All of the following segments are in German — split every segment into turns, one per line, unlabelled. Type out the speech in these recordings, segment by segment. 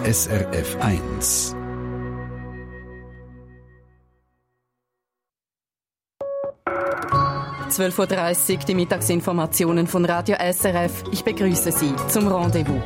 SRF 1.
(12:30 Uhr), die Mittagsinformationen von Radio SRF. Ich begrüße Sie zum Rendezvous.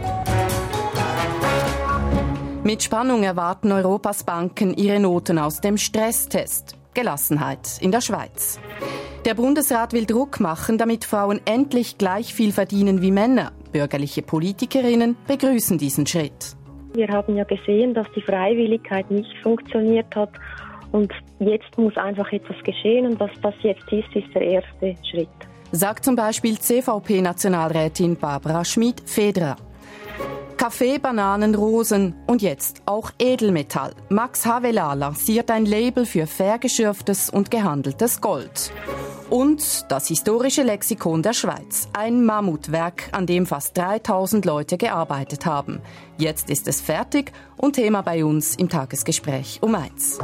Mit Spannung erwarten Europas Banken ihre Noten aus dem Stresstest. Gelassenheit in der Schweiz. Der Bundesrat will Druck machen, damit Frauen endlich gleich viel verdienen wie Männer. Bürgerliche Politikerinnen begrüßen diesen Schritt.
Wir haben ja gesehen, dass die Freiwilligkeit nicht funktioniert hat. Und jetzt muss einfach etwas geschehen und was das jetzt ist der erste Schritt.
Sagt zum Beispiel CVP-Nationalrätin Barbara Schmid-Federer. Kaffee, Bananen, Rosen und jetzt auch Edelmetall. Max Havelaar lanciert ein Label für fair geschürftes und gehandeltes Gold. Und das historische Lexikon der Schweiz. Ein Mammutwerk, an dem fast 3000 Leute gearbeitet haben. Jetzt ist es fertig und Thema bei uns im Tagesgespräch um 1.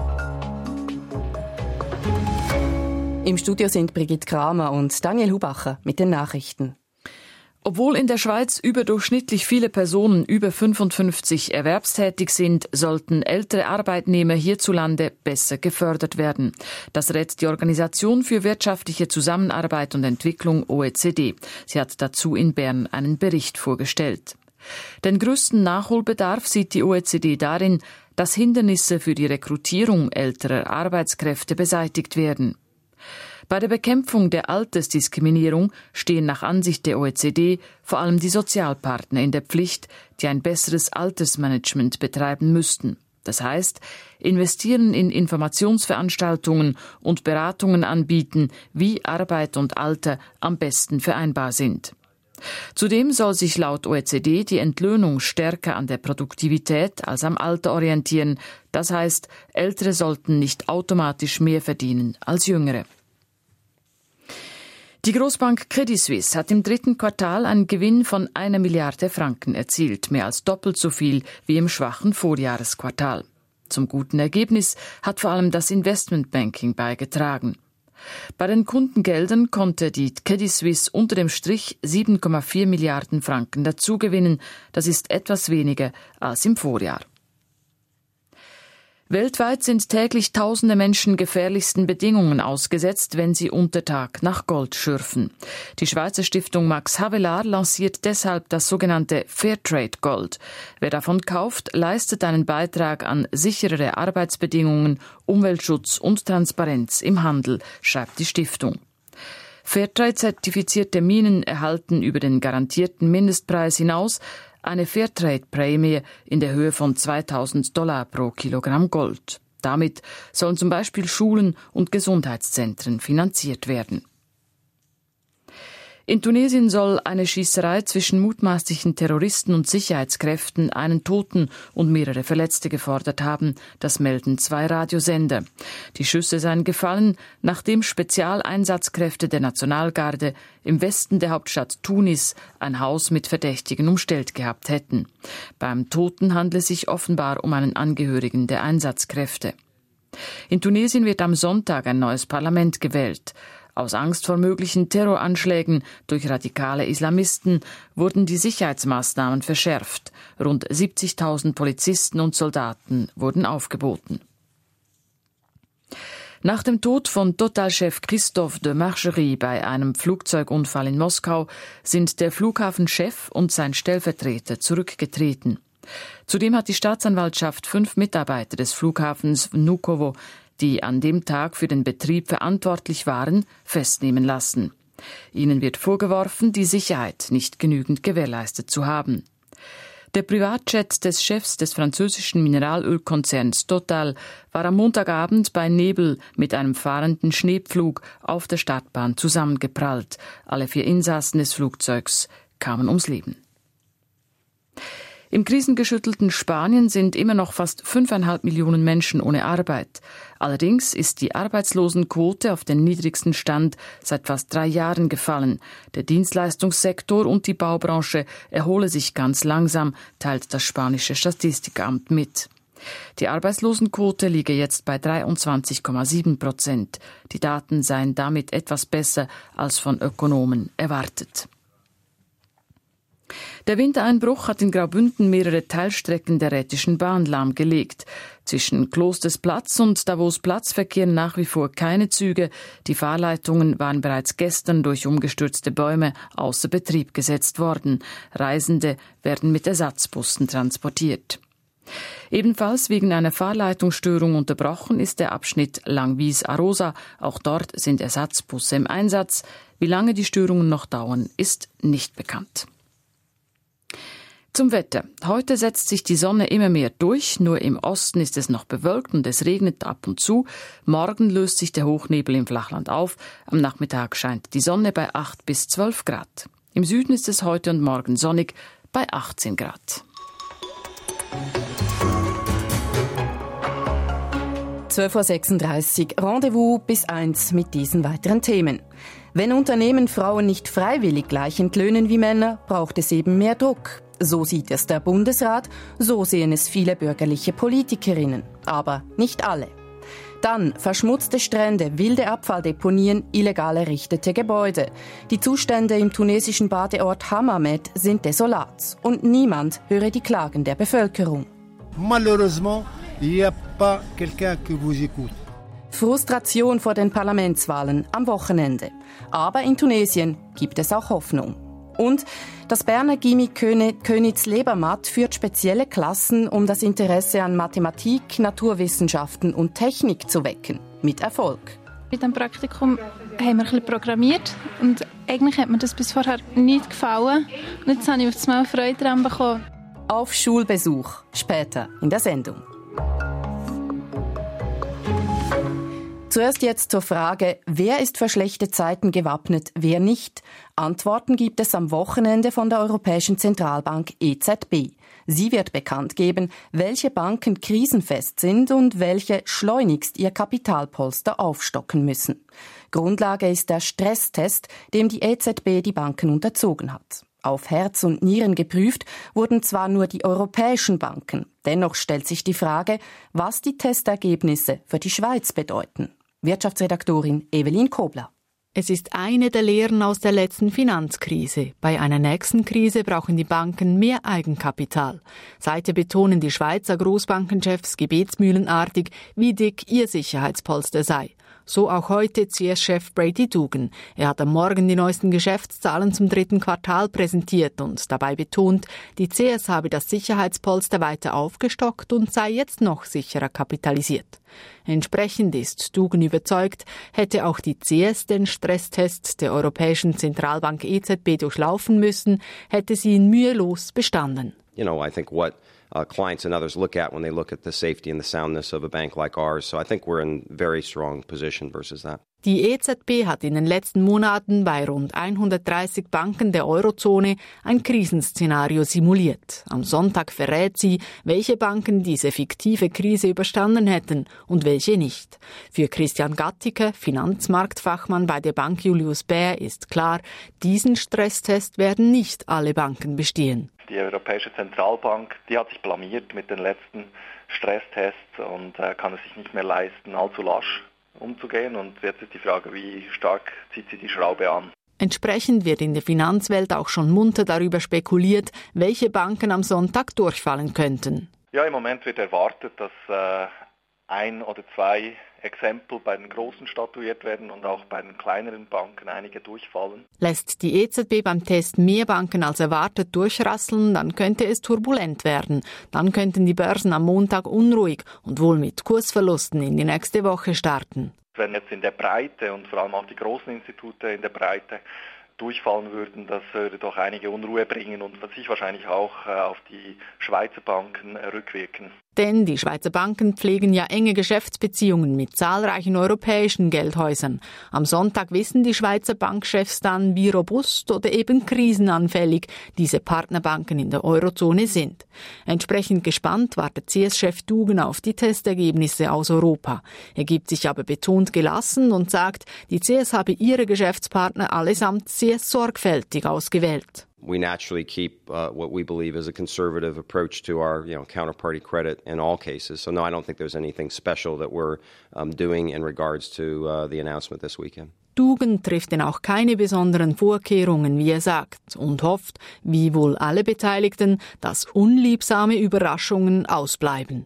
Im Studio sind Brigitte Kramer und Daniel Hubacher mit den Nachrichten.
Obwohl in der Schweiz überdurchschnittlich viele Personen über 55 erwerbstätig sind, sollten ältere Arbeitnehmer hierzulande besser gefördert werden. Das rät die Organisation für wirtschaftliche Zusammenarbeit und Entwicklung OECD. Sie hat dazu in Bern einen Bericht vorgestellt. Den größten Nachholbedarf sieht die OECD darin, dass Hindernisse für die Rekrutierung älterer Arbeitskräfte beseitigt werden. Bei der Bekämpfung der Altersdiskriminierung stehen nach Ansicht der OECD vor allem die Sozialpartner in der Pflicht, die ein besseres Altersmanagement betreiben müssten. Das heißt, investieren in Informationsveranstaltungen und Beratungen anbieten, wie Arbeit und Alter am besten vereinbar sind. Zudem soll sich laut OECD die Entlöhnung stärker an der Produktivität als am Alter orientieren. Das heißt, Ältere sollten nicht automatisch mehr verdienen als Jüngere. Die Grossbank Credit Suisse hat im 3. Quartal einen Gewinn von 1 Milliarde Franken erzielt, mehr als doppelt so viel wie im schwachen Vorjahresquartal. Zum guten Ergebnis hat vor allem das Investmentbanking beigetragen. Bei den Kundengeldern konnte die Credit Suisse unter dem Strich 7,4 Milliarden Franken dazugewinnen. Das ist etwas weniger als im Vorjahr. Weltweit sind täglich tausende Menschen gefährlichsten Bedingungen ausgesetzt, wenn sie unter Tag nach Gold schürfen. Die Schweizer Stiftung Max Havelaar lanciert deshalb das sogenannte Fairtrade Gold. Wer davon kauft, leistet einen Beitrag an sicherere Arbeitsbedingungen, Umweltschutz und Transparenz im Handel, schreibt die Stiftung. Fairtrade-zertifizierte Minen erhalten über den garantierten Mindestpreis hinaus eine Fairtrade-Prämie in der Höhe von $2.000 pro Kilogramm Gold. Damit sollen zum Beispiel Schulen und Gesundheitszentren finanziert werden. In Tunesien soll eine Schießerei zwischen mutmaßlichen Terroristen und Sicherheitskräften einen Toten und mehrere Verletzte gefordert haben. Das melden 2 Radiosender. Die Schüsse seien gefallen, nachdem Spezialeinsatzkräfte der Nationalgarde im Westen der Hauptstadt Tunis ein Haus mit Verdächtigen umstellt gehabt hätten. Beim Toten handle es sich offenbar um einen Angehörigen der Einsatzkräfte. In Tunesien wird am Sonntag ein neues Parlament gewählt. Aus Angst vor möglichen Terroranschlägen durch radikale Islamisten wurden die Sicherheitsmaßnahmen verschärft. Rund 70.000 Polizisten und Soldaten wurden aufgeboten. Nach dem Tod von Total-Chef Christophe de Margerie bei einem Flugzeugunfall in Moskau sind der Flughafenchef und sein Stellvertreter zurückgetreten. Zudem hat die Staatsanwaltschaft 5 Mitarbeiter des Flughafens Vnukovo, die an dem Tag für den Betrieb verantwortlich waren, festnehmen lassen. Ihnen wird vorgeworfen, die Sicherheit nicht genügend gewährleistet zu haben. Der Privatjet des Chefs des französischen Mineralölkonzerns Total war am Montagabend bei Nebel mit einem fahrenden Schneepflug auf der Startbahn zusammengeprallt. Alle 4 Insassen des Flugzeugs kamen ums Leben. Im krisengeschüttelten Spanien sind immer noch fast 5,5 Millionen Menschen ohne Arbeit. Allerdings ist die Arbeitslosenquote auf den niedrigsten Stand seit fast 3 Jahren gefallen. Der Dienstleistungssektor und die Baubranche erhole sich ganz langsam, teilt das spanische Statistikamt mit. Die Arbeitslosenquote liege jetzt bei 23,7%. Die Daten seien damit etwas besser als von Ökonomen erwartet. Der Wintereinbruch hat in Graubünden mehrere Teilstrecken der Rhätischen Bahn lahmgelegt. Zwischen Klostersplatz und Davosplatz verkehren nach wie vor keine Züge. Die Fahrleitungen waren bereits gestern durch umgestürzte Bäume außer Betrieb gesetzt worden. Reisende werden mit Ersatzbussen transportiert. Ebenfalls wegen einer Fahrleitungsstörung unterbrochen ist der Abschnitt Langwies-Arosa. Auch dort sind Ersatzbusse im Einsatz. Wie lange die Störungen noch dauern, ist nicht bekannt. Zum Wetter. Heute setzt sich die Sonne immer mehr durch, nur im Osten ist es noch bewölkt und es regnet ab und zu. Morgen löst sich der Hochnebel im Flachland auf. Am Nachmittag scheint die Sonne bei 8 bis 12 Grad. Im Süden ist es heute und morgen sonnig bei 18 Grad.
12.36 Uhr, Rendezvous bis 1 mit diesen weiteren Themen. Wenn Unternehmen Frauen nicht freiwillig gleich entlöhnen wie Männer, braucht es eben mehr Druck. So sieht es der Bundesrat, so sehen es viele bürgerliche Politikerinnen. Aber nicht alle. Dann verschmutzte Strände, wilde Abfalldeponien, illegal errichtete Gebäude. Die Zustände im tunesischen Badeort Hammamet sind desolat. Und niemand höre die Klagen der Bevölkerung.
Malheureusement, il n'y a pas quelqu'un qui vous écoute.
Frustration vor den Parlamentswahlen am Wochenende. Aber in Tunesien gibt es auch Hoffnung. Und das Berner Gymnasium Königs-Lebermatt führt spezielle Klassen, um das Interesse an Mathematik, Naturwissenschaften und Technik zu wecken. Mit Erfolg.
Mit dem Praktikum haben wir ein bisschen programmiert und eigentlich hat mir das bis vorher nicht gefallen. Und jetzt habe ich auf einmal Freude daran bekommen.
Auf Schulbesuch, später in der Sendung. Zuerst jetzt zur Frage, wer ist für schlechte Zeiten gewappnet, wer nicht? Antworten gibt es am Wochenende von der Europäischen Zentralbank EZB. Sie wird bekannt geben, welche Banken krisenfest sind und welche schleunigst ihr Kapitalpolster aufstocken müssen. Grundlage ist der Stresstest, dem die EZB die Banken unterzogen hat. Auf Herz und Nieren geprüft wurden zwar nur die europäischen Banken. Dennoch stellt sich die Frage, was die Testergebnisse für die Schweiz bedeuten. Wirtschaftsredaktorin Evelyn Kobler.
Es ist eine der Lehren aus der letzten Finanzkrise. Bei einer nächsten Krise brauchen die Banken mehr Eigenkapital. Seither betonen die Schweizer Großbankenchefs gebetsmühlenartig, wie dick ihr Sicherheitspolster sei. So auch heute CS-Chef Brady Dugan. Er hat am Morgen die neuesten Geschäftszahlen zum 3. Quartal präsentiert und dabei betont, die CS habe das Sicherheitspolster weiter aufgestockt und sei jetzt noch sicherer kapitalisiert. Entsprechend ist Dugan überzeugt, hätte auch die CS den Stresstest der Europäischen Zentralbank EZB durchlaufen müssen, hätte sie ihn mühelos bestanden.
I think what clients and others look at when they look at the safety and the soundness of a bank like ours. So I think we're in very strong position versus that.
Die EZB hat in den letzten Monaten bei rund 130 Banken der Eurozone ein Krisenszenario simuliert. Am Sonntag verrät sie, welche Banken diese fiktive Krise überstanden hätten und welche nicht. Für Christian Gattiker, Finanzmarktfachmann bei der Bank Julius Baer, ist klar, diesen Stresstest werden nicht alle Banken bestehen.
Die Europäische Zentralbank, die hat sich blamiert mit den letzten Stresstests und kann es sich nicht mehr leisten, allzu lasch umzugehen. Und jetzt ist die Frage, wie stark zieht sie die Schraube an.
Entsprechend wird in der Finanzwelt auch schon munter darüber spekuliert, welche Banken am Sonntag durchfallen könnten.
Ja, im Moment wird erwartet, dass 1 oder 2 Exempel bei den Großen statuiert werden und auch bei den kleineren Banken einige durchfallen.
Lässt die EZB beim Test mehr Banken als erwartet durchrasseln, dann könnte es turbulent werden. Dann könnten die Börsen am Montag unruhig und wohl mit Kursverlusten in die nächste Woche starten.
Wenn jetzt in der Breite und vor allem auch die großen Institute in der Breite durchfallen würden, das würde doch einige Unruhe bringen und sich wahrscheinlich auch auf die Schweizer Banken rückwirken.
Denn die Schweizer Banken pflegen ja enge Geschäftsbeziehungen mit zahlreichen europäischen Geldhäusern. Am Sonntag wissen die Schweizer Bankchefs dann, wie robust oder eben krisenanfällig diese Partnerbanken in der Eurozone sind. Entsprechend gespannt wartet CS-Chef Dugan auf die Testergebnisse aus Europa. Er gibt sich aber betont gelassen und sagt, die CS habe ihre Geschäftspartner allesamt sehr sorgfältig ausgewählt.
We naturally keep what we believe is a conservative approach to our, counterparty credit in all cases. So no, I don't think there's anything special that we're doing in regards to the announcement this weekend.
Tugend trifft denn auch keine besonderen Vorkehrungen, wie er sagt, und hofft, wie wohl alle Beteiligten, dass unliebsame Überraschungen ausbleiben.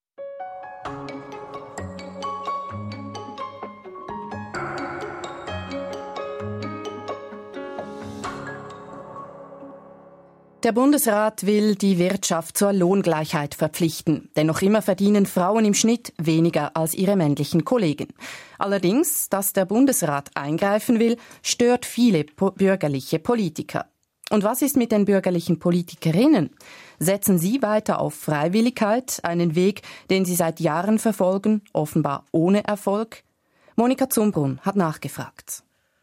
Der Bundesrat will die Wirtschaft zur Lohngleichheit verpflichten. Denn noch immer verdienen Frauen im Schnitt weniger als ihre männlichen Kollegen. Allerdings, dass der Bundesrat eingreifen will, stört viele bürgerliche Politiker. Und was ist mit den bürgerlichen Politikerinnen? Setzen sie weiter auf Freiwilligkeit, einen Weg, den sie seit Jahren verfolgen, offenbar ohne Erfolg? Monika Zumbrunn hat nachgefragt.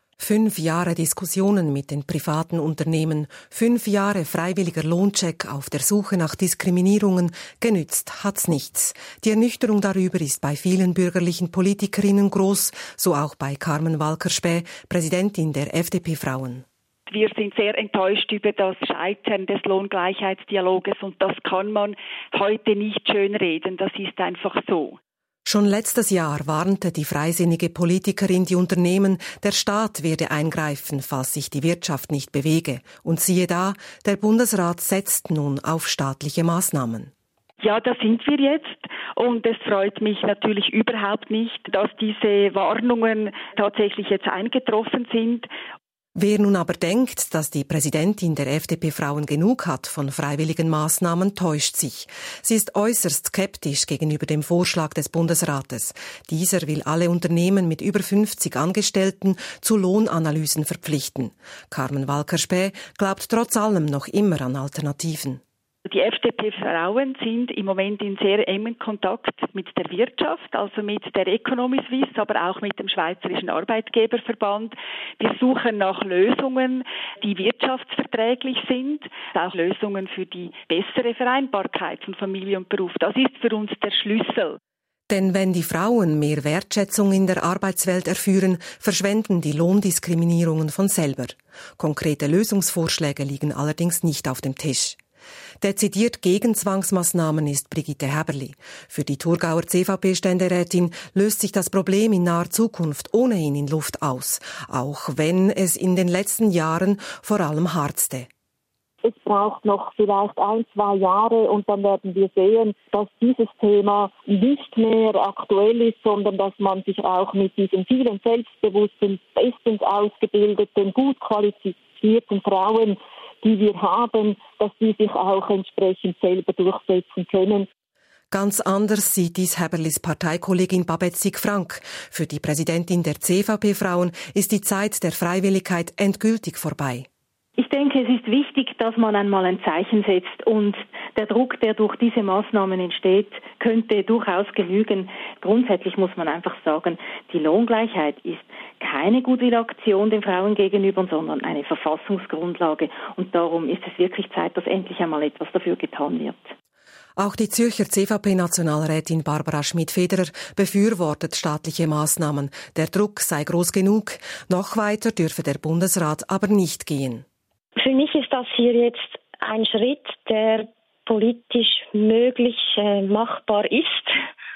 5 Jahre Diskussionen mit den privaten Unternehmen, 5 Jahre freiwilliger Lohncheck auf der Suche nach Diskriminierungen, genützt hat's nichts. Die Ernüchterung darüber ist bei vielen bürgerlichen Politikerinnen groß, so auch bei Carmen Walker-Späh, Präsidentin der FDP-Frauen.
Wir sind sehr enttäuscht über das Scheitern des Lohngleichheitsdialoges und das kann man heute nicht schönreden, das ist einfach so.
Schon letztes Jahr warnte die freisinnige Politikerin die Unternehmen, der Staat werde eingreifen, falls sich die Wirtschaft nicht bewege. Und siehe da, der Bundesrat setzt nun auf staatliche Maßnahmen.
Ja, da sind wir jetzt und es freut mich natürlich überhaupt nicht, dass diese Warnungen tatsächlich jetzt eingetroffen sind.
Wer nun aber denkt, dass die Präsidentin der FDP-Frauen genug hat von freiwilligen Maßnahmen, täuscht sich. Sie ist äußerst skeptisch gegenüber dem Vorschlag des Bundesrates. Dieser will alle Unternehmen mit über 50 Angestellten zu Lohnanalysen verpflichten. Carmen Walker-Späh glaubt trotz allem noch immer an Alternativen.
Die FDP-Frauen sind im Moment in sehr engem Kontakt mit der Wirtschaft, also mit der Economy Suisse, aber auch mit dem Schweizerischen Arbeitgeberverband. Wir suchen nach Lösungen, die wirtschaftsverträglich sind, auch Lösungen für die bessere Vereinbarkeit von Familie und Beruf. Das ist für uns der Schlüssel.
Denn wenn die Frauen mehr Wertschätzung in der Arbeitswelt erführen, verschwenden die Lohndiskriminierungen von selber. Konkrete Lösungsvorschläge liegen allerdings nicht auf dem Tisch. Dezidiert gegen Zwangsmaßnahmen ist Brigitte Häberli. Für die Thurgauer CVP-Ständerätin löst sich das Problem in naher Zukunft ohnehin in Luft aus, auch wenn es in den letzten Jahren vor allem harzte.
Es braucht noch vielleicht 1-2 Jahre und dann werden wir sehen, dass dieses Thema nicht mehr aktuell ist, sondern dass man sich auch mit diesen vielen selbstbewussten, bestens ausgebildeten, gut qualifizierten Frauen, die wir haben, dass die sich auch entsprechend selber durchsetzen können.
Ganz anders sieht dies Häberlis Parteikollegin Babette Sieg-Frank. Für die Präsidentin der CVP-Frauen ist die Zeit der Freiwilligkeit endgültig vorbei.
Ich denke, es ist wichtig, dass man einmal ein Zeichen setzt und der Druck, der durch diese Maßnahmen entsteht, könnte durchaus genügen. Grundsätzlich muss man einfach sagen, die Lohngleichheit ist keine gute Aktion den Frauen gegenüber, sondern eine Verfassungsgrundlage. Und darum ist es wirklich Zeit, dass endlich einmal etwas dafür getan wird.
Auch die Zürcher CVP-Nationalrätin Barbara Schmid-Federer befürwortet staatliche Maßnahmen. Der Druck sei groß genug. Noch weiter dürfe der Bundesrat aber nicht gehen.
Für mich ist das hier jetzt ein Schritt, der politisch möglich machbar ist.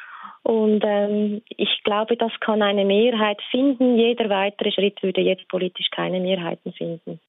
Und ich glaube, das kann eine Mehrheit finden. Jeder weitere Schritt würde jetzt politisch keine Mehrheiten finden.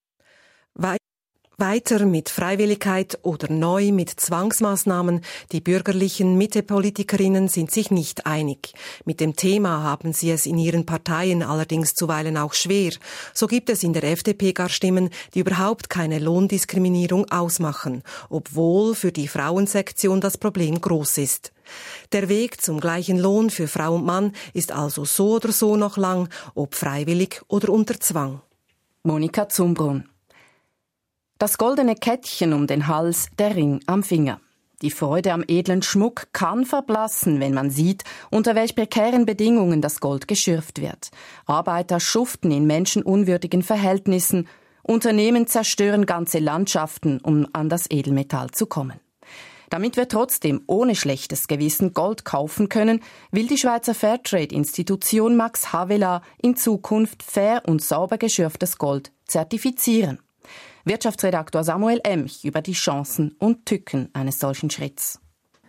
Weiter mit Freiwilligkeit oder neu mit Zwangsmaßnahmen. Die bürgerlichen Mitte-Politikerinnen sind sich nicht einig. Mit dem Thema haben sie es in ihren Parteien allerdings zuweilen auch schwer. So gibt es in der FDP gar Stimmen, die überhaupt keine Lohndiskriminierung ausmachen, obwohl für die Frauensektion das Problem groß ist. Der Weg zum gleichen Lohn für Frau und Mann ist also so oder so noch lang, ob freiwillig oder unter Zwang.
Monika Zumbrunn. Das goldene Kettchen um den Hals, der Ring am Finger. Die Freude am edlen Schmuck kann verblassen, wenn man sieht, unter welch prekären Bedingungen das Gold geschürft wird. Arbeiter schuften in menschenunwürdigen Verhältnissen. Unternehmen zerstören ganze Landschaften, um an das Edelmetall zu kommen. Damit wir trotzdem ohne schlechtes Gewissen Gold kaufen können, will die Schweizer Fairtrade-Institution Max Havelaar in Zukunft fair und sauber geschürftes Gold zertifizieren. Wirtschaftsredaktor Samuel Emch über die Chancen und Tücken eines solchen Schritts.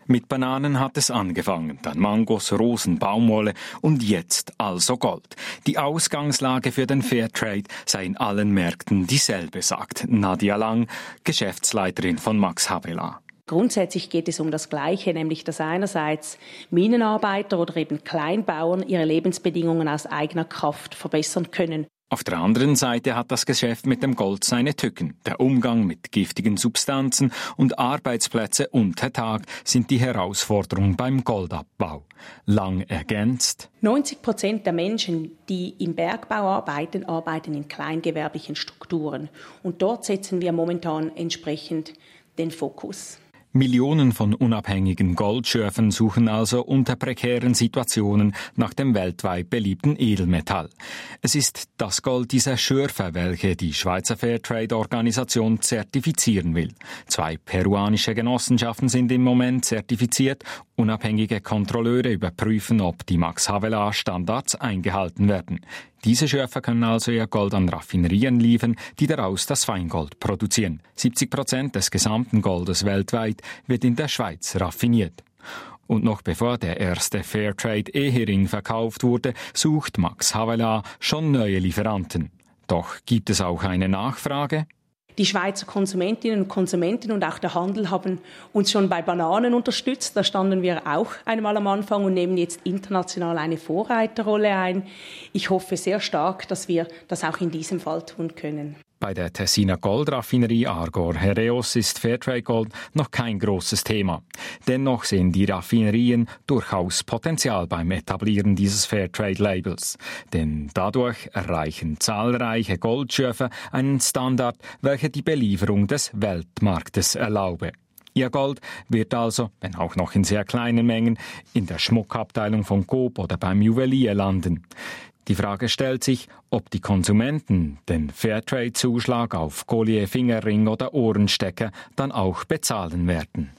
Mit Bananen hat es angefangen, dann Mangos, Rosen, Baumwolle und jetzt also Gold. Die Ausgangslage für den Fairtrade sei in allen Märkten dieselbe, sagt Nadia Lang, Geschäftsleiterin von Max Havelaar.
Grundsätzlich geht es um das Gleiche, nämlich dass einerseits Minenarbeiter oder eben Kleinbauern ihre Lebensbedingungen aus eigener Kraft verbessern können.
Auf der anderen Seite hat das Geschäft mit dem Gold seine Tücken. Der Umgang mit giftigen Substanzen und Arbeitsplätze unter Tag sind die Herausforderung beim Goldabbau. Lang ergänzt:
90% der Menschen, die im Bergbau arbeiten, arbeiten in kleingewerblichen Strukturen. Und dort setzen wir momentan entsprechend den Fokus.
Millionen von unabhängigen Goldschürfern suchen also unter prekären Situationen nach dem weltweit beliebten Edelmetall. Es ist das Gold dieser Schürfer, welche die Schweizer Fairtrade-Organisation zertifizieren will. 2 peruanische Genossenschaften sind im Moment zertifiziert. Unabhängige Kontrolleure überprüfen, ob die Max Havelaar-Standards eingehalten werden. Diese Schürfer können also ihr Gold an Raffinerien liefern, die daraus das Feingold produzieren. 70% des gesamten Goldes weltweit wird in der Schweiz raffiniert. Und noch bevor der erste Fairtrade-Ehering verkauft wurde, sucht Max Havelaar schon neue Lieferanten. Doch gibt es auch eine Nachfrage?
Die Schweizer Konsumentinnen und Konsumenten und auch der Handel haben uns schon bei Bananen unterstützt. Da standen wir auch einmal am Anfang und nehmen jetzt international eine Vorreiterrolle ein. Ich hoffe sehr stark, dass wir das auch in diesem Fall tun können.
Bei der Tessiner Goldraffinerie Argor Heraeus ist Fairtrade Gold noch kein großes Thema. Dennoch sehen die Raffinerien durchaus Potenzial beim Etablieren dieses Fairtrade-Labels. Denn dadurch erreichen zahlreiche Goldschürfer einen Standard, welcher die Belieferung des Weltmarktes erlaube. Ihr Gold wird also, wenn auch noch in sehr kleinen Mengen, in der Schmuckabteilung von Coop oder beim Juwelier landen. Die Frage stellt sich, ob die Konsumenten den Fairtrade-Zuschlag auf Collier, Fingerring oder Ohrenstecker dann auch bezahlen werden.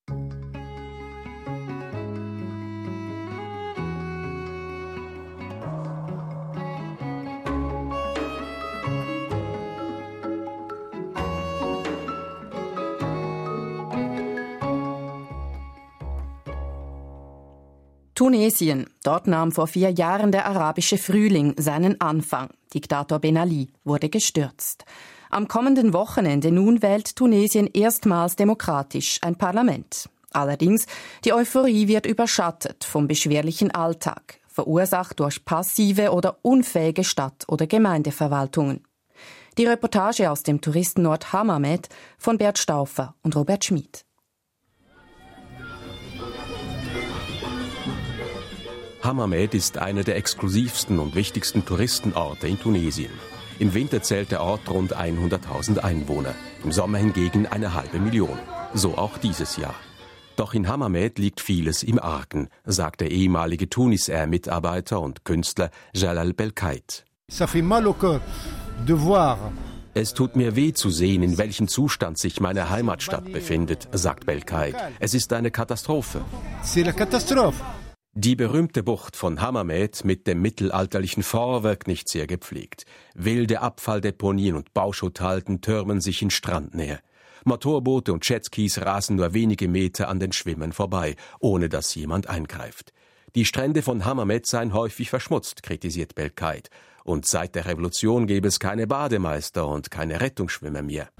Tunesien. Dort nahm vor 4 Jahren der arabische Frühling seinen Anfang. Diktator Ben Ali wurde gestürzt. Am kommenden Wochenende nun wählt Tunesien erstmals demokratisch ein Parlament. Allerdings, die Euphorie wird überschattet vom beschwerlichen Alltag, verursacht durch passive oder unfähige Stadt- oder Gemeindeverwaltungen. Die Reportage aus dem Touristenort Hammamet von Bert Stauffer und Robert Schmid.
Hammamet ist einer der exklusivsten und wichtigsten Touristenorte in Tunesien. Im Winter zählt der Ort rund 100.000 Einwohner, im Sommer hingegen 500.000. So auch dieses Jahr. Doch in Hammamet liegt vieles im Argen, sagt der ehemalige Tunis-Air-Mitarbeiter und Künstler Jalal Belkait. Es tut mir weh zu sehen, in welchem Zustand sich meine Heimatstadt befindet, sagt Belkait. Es ist eine Katastrophe. Die berühmte Bucht von Hammamet mit dem mittelalterlichen Fort wirkt nicht sehr gepflegt. Wilde Abfalldeponien und Bauschutthalden türmen sich in Strandnähe. Motorboote und Jetskis rasen nur wenige Meter an den Schwimmern vorbei, ohne dass jemand eingreift. Die Strände von Hammamet seien häufig verschmutzt, kritisiert Belkait. Und seit der Revolution gäbe es keine Bademeister und keine Rettungsschwimmer mehr.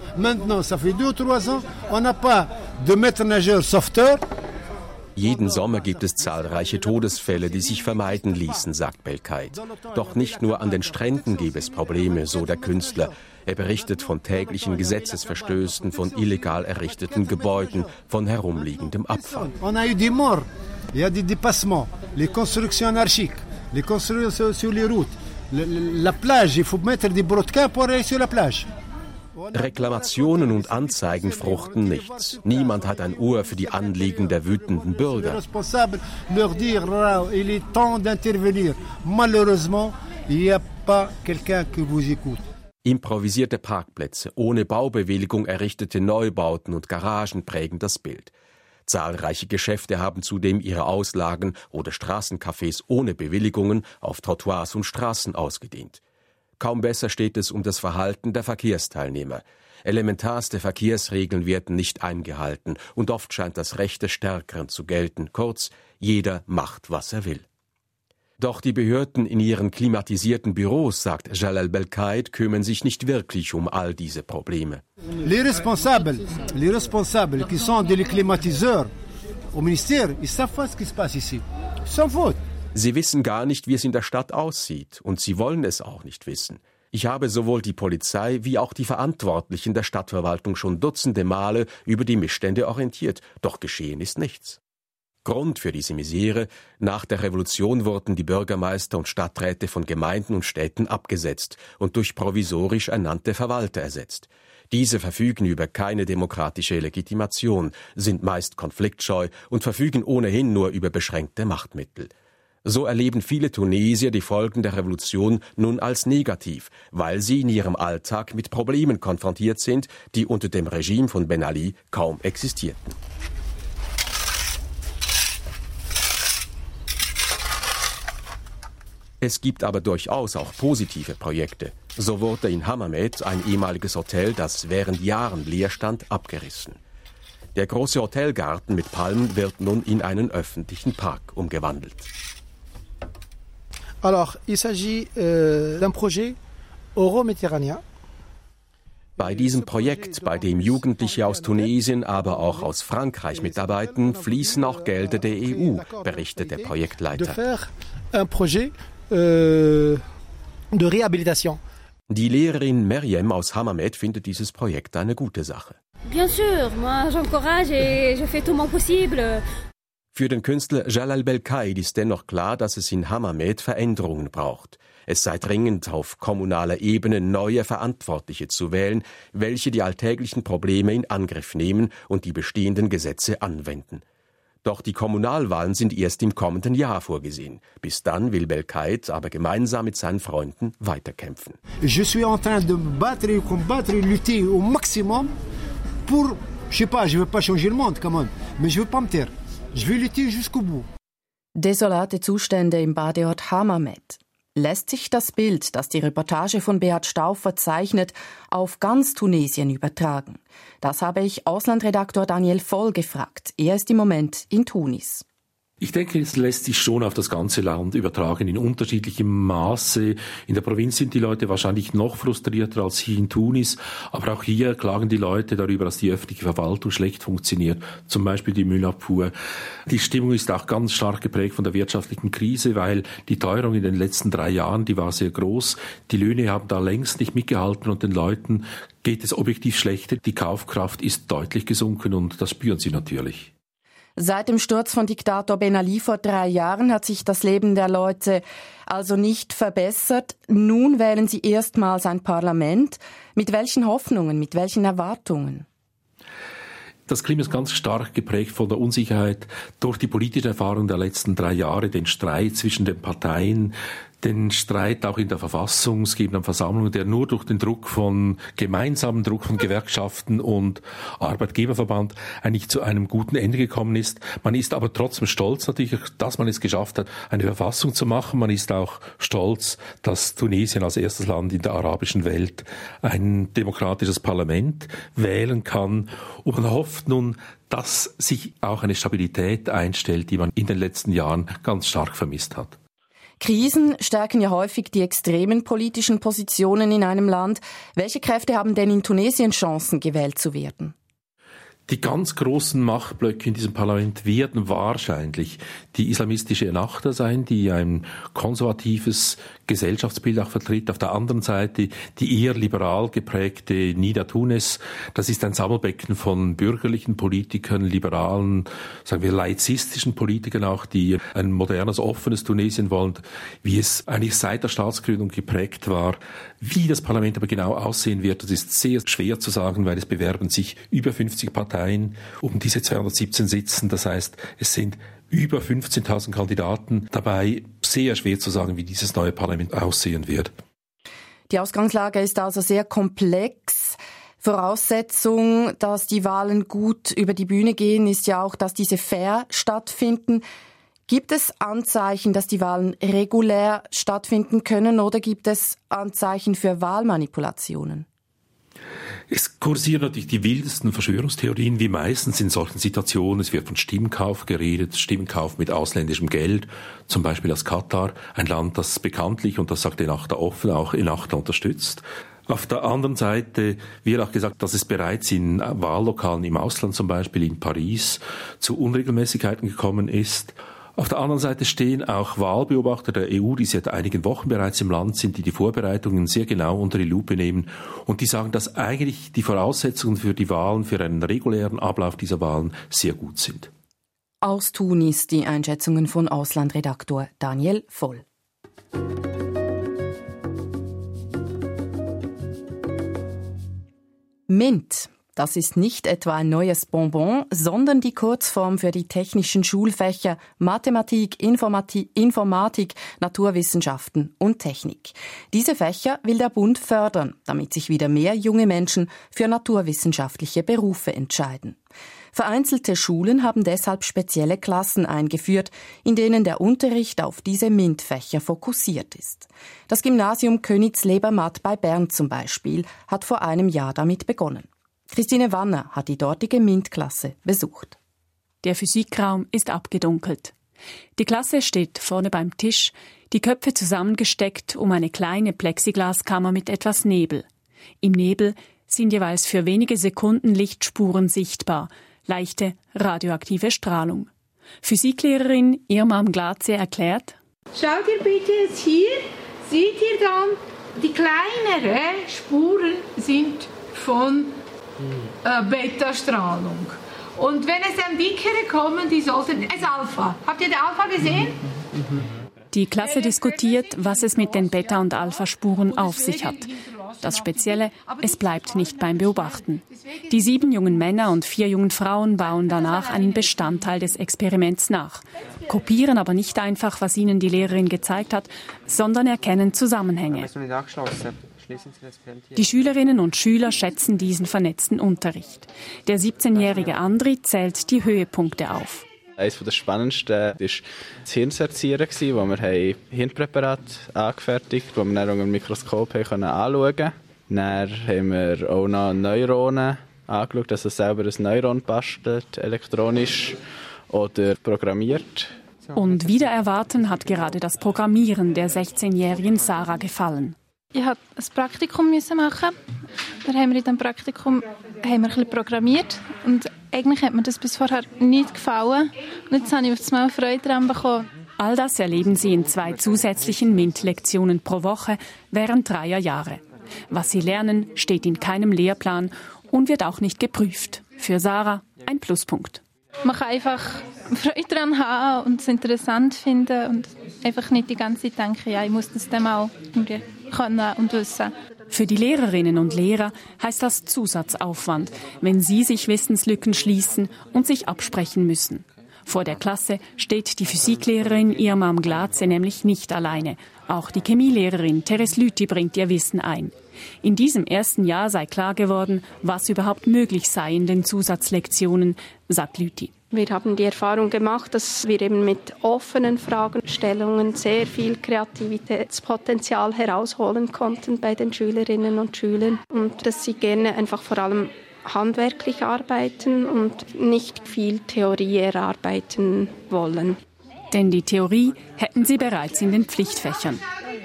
Jeden Sommer gibt es zahlreiche Todesfälle, die sich vermeiden ließen, sagt Belkait. Doch nicht nur an den Stränden gäbe es Probleme, so der Künstler. Er berichtet von täglichen Gesetzesverstößen, von illegal errichteten Gebäuden, von herumliegendem Abfall.
Il y a des dépassements, les constructions anarchiques, les constructions sur les routes. La plage, il faut mettre des brodequins pour aller sur la plage.
Reklamationen und Anzeigen fruchten nichts. Niemand hat ein Ohr für die Anliegen der wütenden Bürger. Improvisierte Parkplätze, ohne Baubewilligung errichtete Neubauten und Garagen prägen das Bild. Zahlreiche Geschäfte haben zudem ihre Auslagen oder Straßencafés ohne Bewilligungen auf Trottoirs und Straßen ausgedehnt. Kaum besser steht es um das Verhalten der Verkehrsteilnehmer. Elementarste Verkehrsregeln werden nicht eingehalten und oft scheint das Recht des Stärkeren zu gelten. Kurz, jeder macht, was er will. Doch die Behörden in ihren klimatisierten Büros, sagt Jalal Belkait, kümmern sich nicht wirklich um all diese Probleme.
Les responsables qui sont des climatiseurs au ministère, ils savent pas ce qui se passe ici. Sans faute.
Sie wissen gar nicht, wie es in der Stadt aussieht, und sie wollen es auch nicht wissen. Ich habe sowohl die Polizei wie auch die Verantwortlichen der Stadtverwaltung schon dutzende Male über die Missstände orientiert, doch geschehen ist nichts. Grund für diese Misere: nach der Revolution wurden die Bürgermeister und Stadträte von Gemeinden und Städten abgesetzt und durch provisorisch ernannte Verwalter ersetzt. Diese verfügen über keine demokratische Legitimation, sind meist konfliktscheu und verfügen ohnehin nur über beschränkte Machtmittel. So erleben viele Tunesier die Folgen der Revolution nun als negativ, weil sie in ihrem Alltag mit Problemen konfrontiert sind, die unter dem Regime von Ben Ali kaum existierten. Es gibt aber durchaus auch positive Projekte. So wurde in Hammamet ein ehemaliges Hotel, das während Jahren leer stand, abgerissen. Der große Hotelgarten mit Palmen wird nun in einen öffentlichen Park umgewandelt.
Alors, il s'agit d'un projet euro-méditerranéen.
Bei diesem Projekt, bei dem Jugendliche aus Tunesien, aber auch aus Frankreich mitarbeiten, fließen auch Gelder der EU, berichtet der Projektleiter. Die Lehrerin Meriem aus Hammamet findet dieses Projekt eine gute Sache.
Bien sûr, moi j'encourage et je fais tout mon possible.
Für den Künstler Jalal Belkait ist dennoch klar, dass es in Hammamet Veränderungen braucht. Es sei dringend, auf kommunaler Ebene neue Verantwortliche zu wählen, welche die alltäglichen Probleme in Angriff nehmen und die bestehenden Gesetze anwenden. Doch die Kommunalwahlen sind erst im kommenden Jahr vorgesehen. Bis dann will Belkait aber gemeinsam mit seinen Freunden weiterkämpfen.
Je suis en train de battre, combattre, lutter au maximum pour, je sais pas, je veux pas changer le monde, come on, mais je veux pas me taire. Je veux lutter jusqu'au bout.
Desolate Zustände im Badeort Hammamet. Lässt sich das Bild, das die Reportage von Beat Stauffer zeichnet, auf ganz Tunesien übertragen? Das habe ich Auslandredaktor Daniel Voll gefragt. Er ist im Moment in Tunis.
Ich denke, es lässt sich schon auf das ganze Land übertragen, in unterschiedlichem Maße. In der Provinz sind die Leute wahrscheinlich noch frustrierter als hier in Tunis. Aber auch hier klagen die Leute darüber, dass die öffentliche Verwaltung schlecht funktioniert. Zum Beispiel die Müllabfuhr. Die Stimmung ist auch ganz stark geprägt von der wirtschaftlichen Krise, weil die Teuerung in den letzten 3 Jahren, die war sehr groß. Die Löhne haben da längst nicht mitgehalten und den Leuten geht es objektiv schlechter. Die Kaufkraft ist deutlich gesunken und das spüren sie natürlich.
Seit dem Sturz von Diktator Ben Ali vor 3 Jahren hat sich das Leben der Leute also nicht verbessert. Nun wählen sie erstmals ein Parlament. Mit welchen Hoffnungen, mit welchen Erwartungen?
Das Klima ist ganz stark geprägt von der Unsicherheit durch die politische Erfahrung der letzten 3 Jahre, den Streit zwischen den Parteien, den Streit auch in der verfassungsgebenden Versammlung, der nur durch den gemeinsamen Druck von Gewerkschaften und Arbeitgeberverband eigentlich zu einem guten Ende gekommen ist. Man ist aber trotzdem stolz natürlich, dass man es geschafft hat, eine Verfassung zu machen. Man ist auch stolz, dass Tunesien als erstes Land in der arabischen Welt ein demokratisches Parlament wählen kann. Und man hofft nun, dass sich auch eine Stabilität einstellt, die man in den letzten Jahren ganz stark vermisst hat.
Krisen stärken ja häufig die extremen politischen Positionen in einem Land. Welche Kräfte haben denn in Tunesien Chancen, gewählt zu werden?
Die ganz großen Machtblöcke in diesem Parlament werden wahrscheinlich die islamistische Ennahda sein, die ein konservatives Gesellschaftsbild auch vertritt. Auf der anderen Seite die eher liberal geprägte Nida Tounes. Das ist ein Sammelbecken von bürgerlichen Politikern, liberalen, sagen wir laizistischen Politikern auch, die ein modernes, offenes Tunesien wollen, wie es eigentlich seit der Staatsgründung geprägt war. Wie das Parlament aber genau aussehen wird, das ist sehr schwer zu sagen, weil es bewerben sich über 50 Parteien um diese 217 Sitzen. Das heißt, es sind über 15.000 Kandidaten dabei. Sehr schwer zu sagen, wie dieses neue Parlament aussehen wird.
Die Ausgangslage ist also sehr komplex. Voraussetzung, dass die Wahlen gut über die Bühne gehen, ist ja auch, dass diese fair stattfinden. Gibt es Anzeichen, dass die Wahlen regulär stattfinden können, oder gibt es Anzeichen für Wahlmanipulationen?
Es kursieren natürlich die wildesten Verschwörungstheorien, wie meistens in solchen Situationen. Es wird von Stimmkauf geredet, Stimmkauf mit ausländischem Geld, zum Beispiel aus Katar, ein Land, das bekanntlich, und das sagt Ennahda offen, auch Ennahda unterstützt. Auf der anderen Seite wird auch gesagt, dass es bereits in Wahllokalen im Ausland, zum Beispiel in Paris, zu Unregelmäßigkeiten gekommen ist. Auf der anderen Seite stehen auch Wahlbeobachter der EU, die seit einigen Wochen bereits im Land sind, die Vorbereitungen sehr genau unter die Lupe nehmen und die sagen, dass eigentlich die Voraussetzungen für die Wahlen, für einen regulären Ablauf dieser Wahlen sehr gut sind.
Aus Tunis die Einschätzungen von Auslandredaktor Daniel Voll. MINT. Das ist nicht etwa ein neues Bonbon, sondern die Kurzform für die technischen Schulfächer Mathematik, Informatik, Naturwissenschaften und Technik. Diese Fächer will der Bund fördern, damit sich wieder mehr junge Menschen für naturwissenschaftliche Berufe entscheiden. Vereinzelte Schulen haben deshalb spezielle Klassen eingeführt, in denen der Unterricht auf diese MINT-Fächer fokussiert ist. Das Gymnasium Königslebermatt bei Bern zum Beispiel hat vor einem Jahr damit begonnen. Christine Wanner hat die dortige MINT-Klasse besucht.
Der Physikraum ist abgedunkelt. Die Klasse steht vorne beim Tisch, die Köpfe zusammengesteckt um eine kleine Plexiglaskammer mit etwas Nebel. Im Nebel sind jeweils für wenige Sekunden Lichtspuren sichtbar, leichte radioaktive Strahlung. Physiklehrerin Irma Mglatze erklärt:
Schaut ihr bitte jetzt hier, seht ihr dann, die kleineren Spuren sind von Beta-Strahlung. Und wenn es dann dickere kommen, die sollten... Es Alpha. Habt ihr den Alpha gesehen?
Die Klasse diskutiert, was es mit den Beta- und Alpha-Spuren auf sich hat. Das Spezielle, es bleibt nicht beim Beobachten. Die 7 jungen Männer und 4 jungen Frauen bauen danach einen Bestandteil des Experiments nach, kopieren aber nicht einfach, was ihnen die Lehrerin gezeigt hat, sondern erkennen Zusammenhänge. Die Schülerinnen und Schüler schätzen diesen vernetzten Unterricht. Der 17-jährige Andri zählt die Höhepunkte auf.
Eines der spannendsten war das Hirnserzieren, wo wir Hirnpräparate angefertigt haben, die wir dann unter dem Mikroskop anschauen konnten. Dann haben wir auch noch Neuronen angeschaut, dass es selber ein Neuron bastelt, elektronisch oder programmiert.
Und wider Erwarten hat gerade das Programmieren der 16-jährigen Sarah gefallen.
Ich musste ein Praktikum machen. Da haben wir in diesem Praktikum ein bisschen programmiert. Und eigentlich hat mir das bis vorher nicht gefallen. Und jetzt habe ich auf einmal Freude daran bekommen.
All das erleben sie in 2 zusätzlichen MINT-Lektionen pro Woche während 3 Jahre. Was sie lernen, steht in keinem Lehrplan und wird auch nicht geprüft. Für Sarah ein Pluspunkt.
Man kann einfach Freude daran haben und es interessant finden und einfach nicht die ganze Zeit denken, ja, ich muss das dann auch können und wissen.
Für die Lehrerinnen und Lehrer heißt das Zusatzaufwand, wenn sie sich Wissenslücken schließen und sich absprechen müssen. Vor der Klasse steht die Physiklehrerin Irma Mglatze nämlich nicht alleine. Auch die Chemielehrerin Teres Lüthi bringt ihr Wissen ein. In diesem ersten Jahr sei klar geworden, was überhaupt möglich sei in den Zusatzlektionen, sagt Lüthi.
Wir haben die Erfahrung gemacht, dass wir eben mit offenen Fragestellungen sehr viel Kreativitätspotenzial herausholen konnten bei den Schülerinnen und Schülern und dass sie gerne einfach vor allem handwerklich arbeiten und nicht viel Theorie erarbeiten wollen.
Denn die Theorie hätten sie bereits in den Pflichtfächern.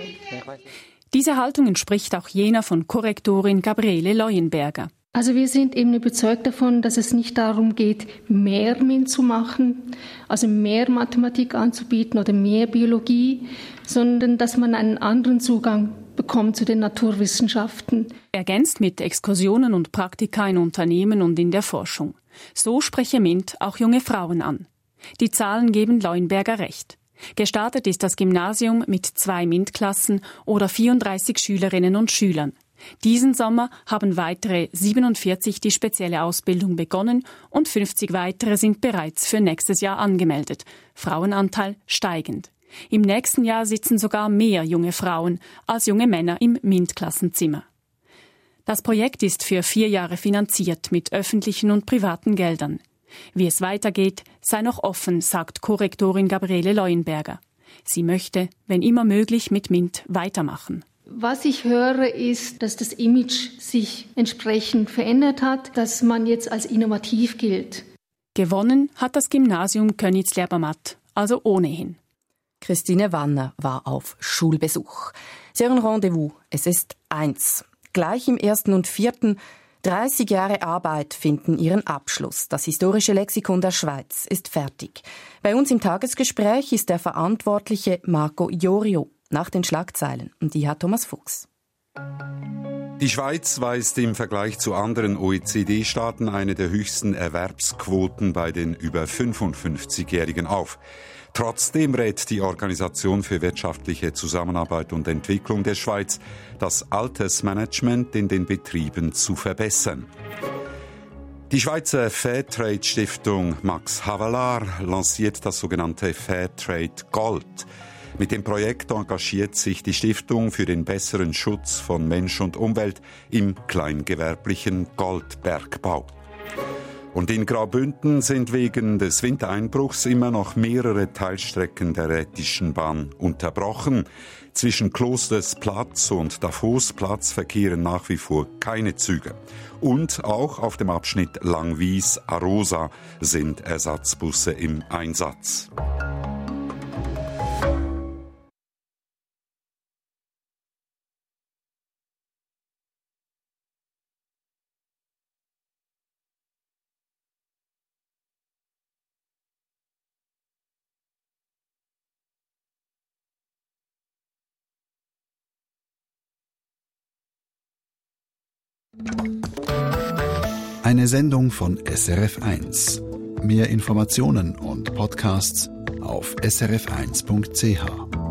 Diese Haltung entspricht auch jener von Korrektorin Gabriele Leuenberger.
Also wir sind eben überzeugt davon, dass es nicht darum geht, mehr MINT zu machen, also mehr Mathematik anzubieten oder mehr Biologie, sondern dass man einen anderen Zugang bekommt zu den Naturwissenschaften.
Ergänzt mit Exkursionen und Praktika in Unternehmen und in der Forschung. So spreche MINT auch junge Frauen an. Die Zahlen geben Leuenberger recht. Gestartet ist das Gymnasium mit 2 MINT-Klassen oder 34 Schülerinnen und Schülern. Diesen Sommer haben weitere 47 die spezielle Ausbildung begonnen und 50 weitere sind bereits für nächstes Jahr angemeldet. Frauenanteil steigend. Im nächsten Jahr sitzen sogar mehr junge Frauen als junge Männer im MINT-Klassenzimmer. Das Projekt ist für 4 Jahre finanziert mit öffentlichen und privaten Geldern. Wie es weitergeht, sei noch offen, sagt Korrektorin Gabriele Leuenberger. Sie möchte, wenn immer möglich, mit MINT weitermachen.
Was ich höre, ist, dass das Image sich entsprechend verändert hat, dass man jetzt als innovativ gilt.
Gewonnen hat das Gymnasium Königsberg-Zermatt, also ohnehin.
Christine Wanner war auf Schulbesuch. Sie haben Rendezvous. Es ist 1. Gleich im 1. und 4. 30 Jahre Arbeit finden ihren Abschluss. Das historische Lexikon der Schweiz ist fertig. Bei uns im Tagesgespräch ist der Verantwortliche Marco Iorio nach den Schlagzeilen. Und die hat Thomas Fuchs.
Die Schweiz weist im Vergleich zu anderen OECD-Staaten eine der höchsten Erwerbsquoten bei den über 55-Jährigen auf. Trotzdem rät die Organisation für wirtschaftliche Zusammenarbeit und Entwicklung der Schweiz, das Altersmanagement in den Betrieben zu verbessern. Die Schweizer Fairtrade-Stiftung Max Havelaar lanciert das sogenannte Fairtrade Gold. Mit dem Projekt engagiert sich die Stiftung für den besseren Schutz von Mensch und Umwelt im kleingewerblichen Goldbergbau. Und in Graubünden sind wegen des Wintereinbruchs immer noch mehrere Teilstrecken der Rhätischen Bahn unterbrochen. Zwischen Klostersplatz und Davosplatz verkehren nach wie vor keine Züge. Und auch auf dem Abschnitt Langwies-Arosa sind Ersatzbusse im Einsatz.
Eine Sendung von SRF1. Mehr Informationen und Podcasts auf srf1.ch.